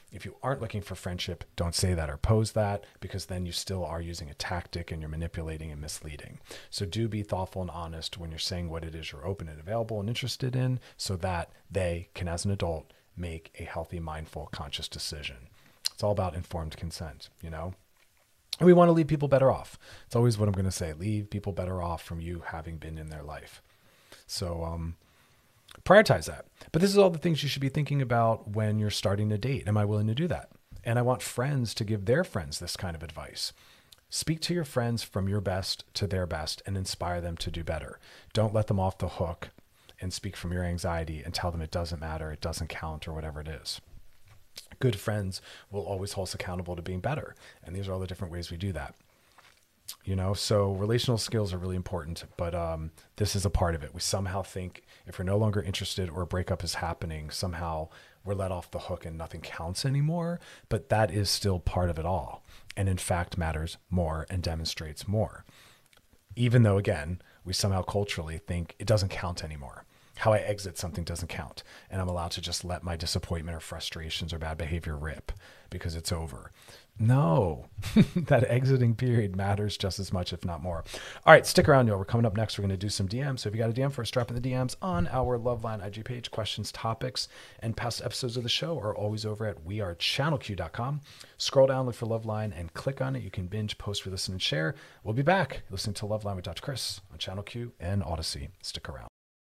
If you aren't looking for friendship, don't say that or pose that, because then you still are using a tactic and you're manipulating and misleading. So do be thoughtful and honest when you're saying what it is you're open and available and interested in, so that they can, as an adult, make a healthy, mindful, conscious decision. It's all about informed consent, you know? And we want to leave people better off. It's always what I'm going to say. Leave people better off from you having been in their life. So, um, prioritize that. But this is all the things you should be thinking about when you're starting a date. Am I willing to do that? And I want friends to give their friends this kind of advice. Speak to your friends from your best to their best and inspire them to do better. Don't let them off the hook and speak from your anxiety and tell them it doesn't matter, it doesn't count, or whatever it is. Good friends will always hold us accountable to being better. And these are all the different ways we do that. You know, so relational skills are really important, but um, this is a part of it. We somehow think if we're no longer interested or a breakup is happening, somehow we're let off the hook and nothing counts anymore. But that is still part of it all. And in fact, matters more and demonstrates more. Even though, again, we somehow culturally think it doesn't count anymore. How I exit something doesn't count. And I'm allowed to just let my disappointment or frustrations or bad behavior rip because it's over. No, that exiting period matters just as much, if not more. All right, stick around, y'all. We're coming up next. We're going to do some D Ms. So if you got a D M for us, drop in the D Ms on our Loveline I G page. Questions, topics, and past episodes of the show are always over at we are channel q dot com. Scroll down, look for Loveline, and click on it. You can binge, post, re-listen, and share. We'll be back listening to Loveline with Doctor Chris on Channel Q and Odyssey. Stick around.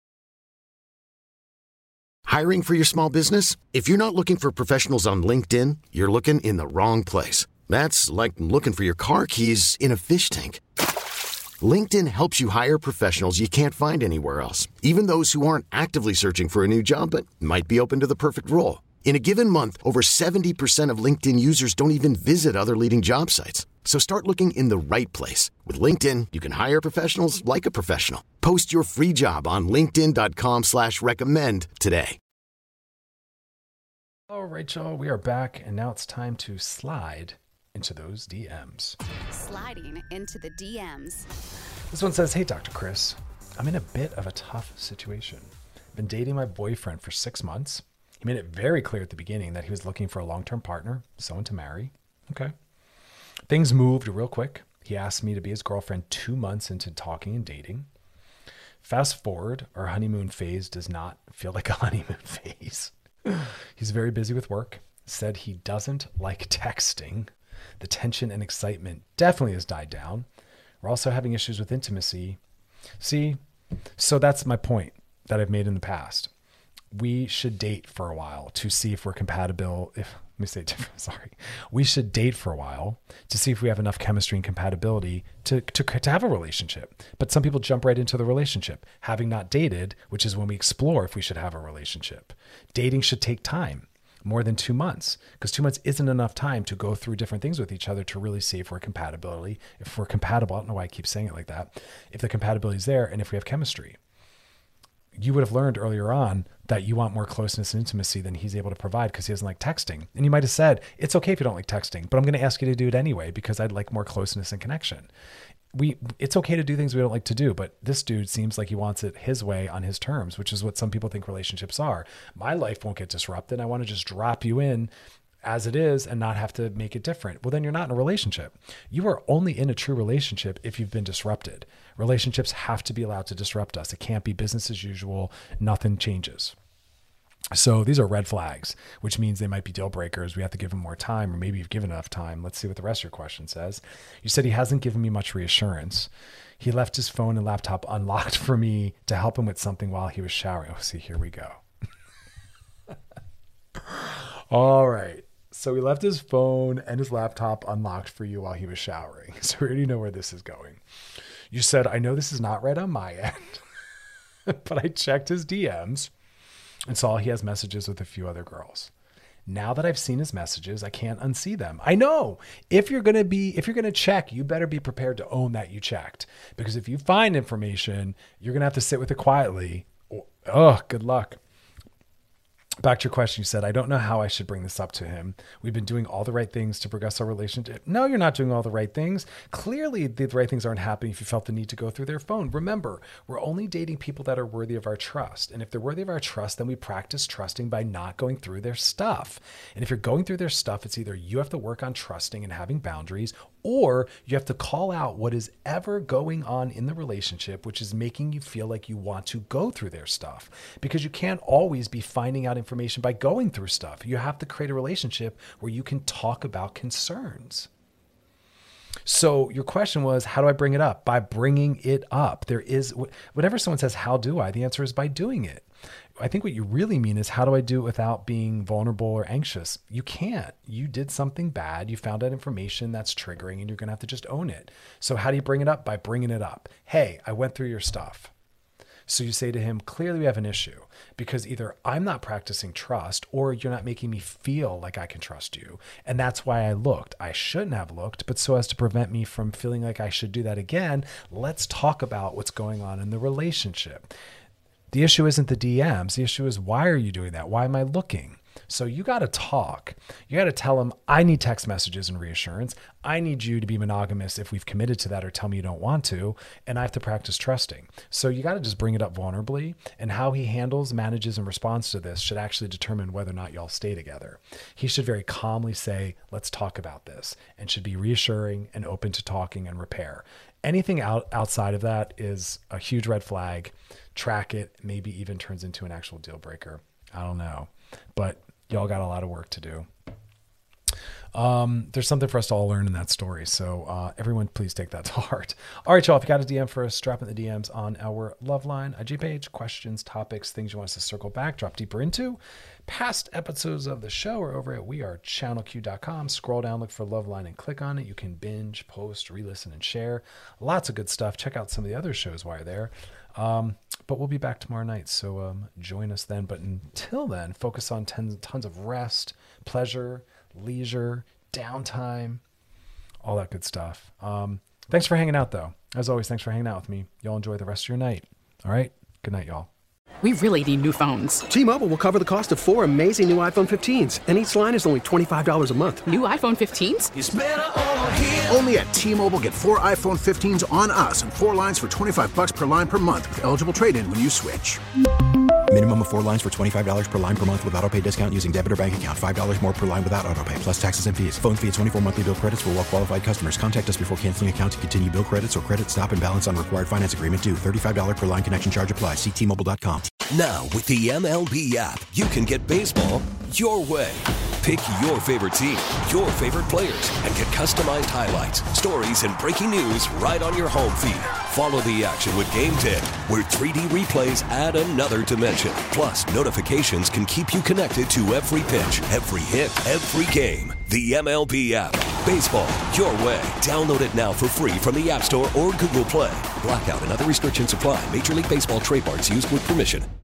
Hiring for your small business? If you're not looking for professionals on LinkedIn, you're looking in the wrong place. That's like looking for your car keys in a fish tank. LinkedIn helps you hire professionals you can't find anywhere else, even those who aren't actively searching for a new job but might be open to the perfect role. In a given month, over seventy percent of LinkedIn users don't even visit other leading job sites. So start looking in the right place. With LinkedIn, you can hire professionals like a professional. Post your free job on linkedin dot com slash recommend today. All right, y'all, we are back, and now it's time to slide into those D Ms. Sliding into the D Ms. This one says, hey, Doctor Chris, I'm in a bit of a tough situation. I've been dating my boyfriend for six months. He made it very clear at the beginning that he was looking for a long-term partner, someone to marry. Okay. Things moved real quick. He asked me to be his girlfriend two months into talking and dating. Fast forward, our honeymoon phase does not feel like a honeymoon phase. He's very busy with work, said he doesn't like texting. The tension and excitement definitely has died down. We're also having issues with intimacy. See, so that's my point that I've made in the past. We should date for a while to see if we're compatible. If let me say it different. Sorry. We should date for a while to see if we have enough chemistry and compatibility to, to, to have a relationship. But some people jump right into the relationship, having not dated, which is when we explore if we should have a relationship. Dating should take time, more than two months, because two months isn't enough time to go through different things with each other to really see if we're compatibility, if we're compatible. I don't know why I keep saying it like that. If the compatibility is there and if we have chemistry. You would have learned earlier on that you want more closeness and intimacy than he's able to provide because he doesn't like texting. And you might have said, it's okay if you don't like texting, but I'm going to ask you to do it anyway because I'd like more closeness and connection. We, it's okay to do things we don't like to do, but this dude seems like he wants it his way on his terms, which is what some people think relationships are. My life won't get disrupted. I want to just drop you in as it is and not have to make it different. Well, then you're not in a relationship. You are only in a true relationship if you've been disrupted. Relationships have to be allowed to disrupt us. It can't be business as usual. Nothing changes. So these are red flags, which means they might be deal breakers. We have to give them more time, or maybe you've given enough time. Let's see what the rest of your question says. You said he hasn't given me much reassurance. He left his phone and laptop unlocked for me to help him with something while he was showering. Oh, see, here we go. All right. So he left his phone and his laptop unlocked for you while he was showering. So we already know where this is going. You said, I know this is not right on my end, but I checked his D Ms and saw he has messages with a few other girls. Now that I've seen his messages, I can't unsee them. I know if you're going to be, if you're going to check, you better be prepared to own that you checked, because if you find information, you're going to have to sit with it quietly. Oh, good luck. back to your question, you said, I don't know how I should bring this up to him. We've been doing all the right things to progress our relationship. No, you're not doing all the right things. Clearly, the right things aren't happening if you felt the need to go through their phone. Remember, we're only dating people that are worthy of our trust. And if they're worthy of our trust, then we practice trusting by not going through their stuff. And if you're going through their stuff, it's either you have to work on trusting and having boundaries, or you have to call out what is ever going on in the relationship, which is making you feel like you want to go through their stuff. Because you can't always be finding out information by going through stuff. You have to create a relationship where you can talk about concerns. So your question was, how do I bring it up? By bringing it up. There is, whenever someone says, how do I? The answer is by doing it. I think what you really mean is, how do I do it without being vulnerable or anxious? You can't. You did something bad. You found out information that's triggering, and you're going to have to just own it. So how do you bring it up? By bringing it up. Hey, I went through your stuff. So you say to him, clearly we have an issue, because either I'm not practicing trust, or you're not making me feel like I can trust you. And that's why I looked. I shouldn't have looked, but so as to prevent me from feeling like I should do that again, let's talk about what's going on in the relationship. The issue isn't the D Ms. The issue is, why are you doing that? Why am I looking? So you got to talk. You got to tell them, I need text messages and reassurance. I need you to be monogamous if we've committed to that, or tell me you don't want to. And I have to practice trusting. So you got to just bring it up vulnerably. And how he handles, manages, and responds to this should actually determine whether or not y'all stay together. He should very calmly say, let's talk about this, and should be reassuring and open to talking and repair. Anything out, outside of that is a huge red flag. Track it, maybe even turns into an actual deal breaker. I don't know. But y'all got a lot of work to do. Um, there's something for us to all learn in that story. So uh, everyone, please take that to heart. All right, y'all, if you got a D M for us, drop in the D Ms on our Loveline I G page. Questions, topics, things you want us to circle back, drop deeper into. Past episodes of the show are over at we are channel q dot com. Scroll down, look for Loveline, and click on it. You can binge, post, re-listen, and share. Lots of good stuff. Check out some of the other shows while you're there. Um, but we'll be back tomorrow night, so um, join us then. But until then, focus on tons, tons of rest, pleasure, leisure, downtime, all that good stuff. Um, thanks for hanging out, though. As always, thanks for hanging out with me. Y'all enjoy the rest of your night. All right? Good night, y'all. We really need new phones. T-Mobile will cover the cost of four amazing new iPhone fifteens, and each line is only twenty-five dollars a month. New iPhone fifteens? It's better over here. Only at T-Mobile, get four iPhone fifteens on us and four lines for twenty-five bucks per line per month with eligible trade-in when you switch. Minimum of four lines for twenty-five dollars per line per month with autopay discount using debit or bank account. five dollars more per line without autopay, plus taxes and fees. Phone fee at twenty-four monthly bill credits for well-qualified customers. Contact us before canceling account to continue bill credits or credit stop and balance on required finance agreement due. thirty-five dollars per line connection charge applies. See T Mobile dot com. Now, with the M L B app, you can get baseball your way. Pick your favorite team, your favorite players, and get customized highlights, stories, and breaking news right on your home feed. Follow the action with Game ten, where three D replays add another dimension. Plus, notifications can keep you connected to every pitch, every hit, every game. The M L B app. Baseball your way. Download it now for free from the App Store or Google Play. Blackout and other restrictions apply. Major League Baseball trademarks used with permission.